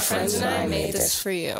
friends and I made this for you.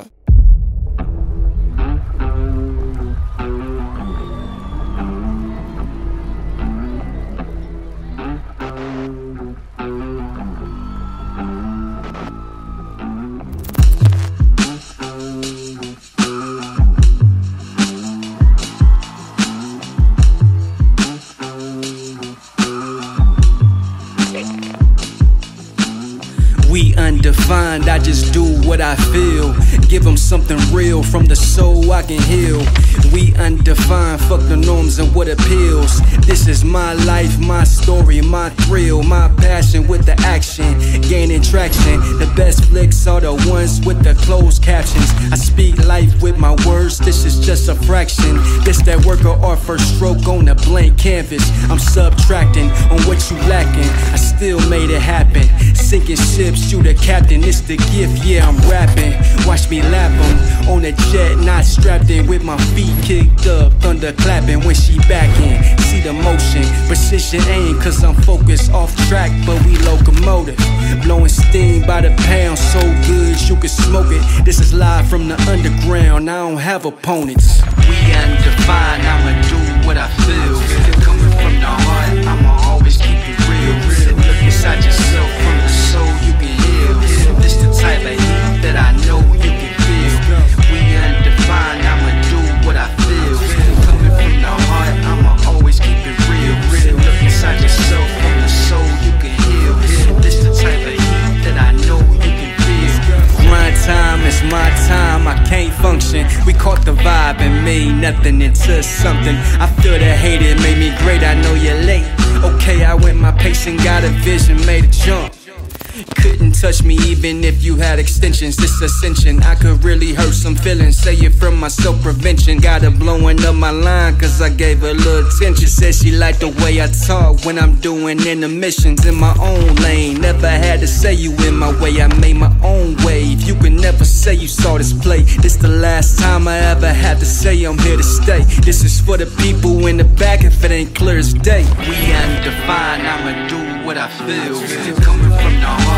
We undefined, I just do what I feel. Give them something real from the soul I can heal. We undefined, fuck the norms and what appeals. This is my life, my story, my thrill, my passion with the action, gaining traction. The best flicks are the ones with the closed captions. I speak life with my words, this is just a fraction. This that work of art, first stroke on a blank canvas. I'm subtracting on what you lacking, I still made it happen. Sinking ships, you the captain, it's the gift, yeah, I'm rapping. Watch me lap 'em on a jet, not strapped in, with my feet kicked up, thunder clapping when she backing. See the motion, precision aim, cause I'm focused off track, but we locomotive. Blowing steam by the pound, so good you can smoke it. This is live from the underground, I don't have opponents. We undefined, I'ma do what I feel. Coming from the heart, I'ma always keep it real. Look inside yourself, from the soul you can heal. This the type of heat that I know you can feel. We undefined, I'ma do what I feel. Coming from the heart, I'ma always keep it real. Look inside yourself, from the soul you can heal. This the type of heat that I know you can feel. Grind time is my time, I can't function. We caught the vibe and made nothing into something. I feel the hate, it made me great, I know you're late. Okay, I went my pace and got a vision, made a jump. Couldn't touch me even if you had extensions. This ascension, I could really hurt some feelings. Say it from my self-prevention. Got her blowing up my line cause I gave her a little attention. Said she liked the way I talk when I'm doing intermissions in my own lane. Never had to say you in my way, I made my own wave. You can never say you saw this play. This the last time I ever had to say I'm here to stay. This is for the people in the back if it ain't clear as day. We undefined, I'ma do what I feel. Coming from the heart,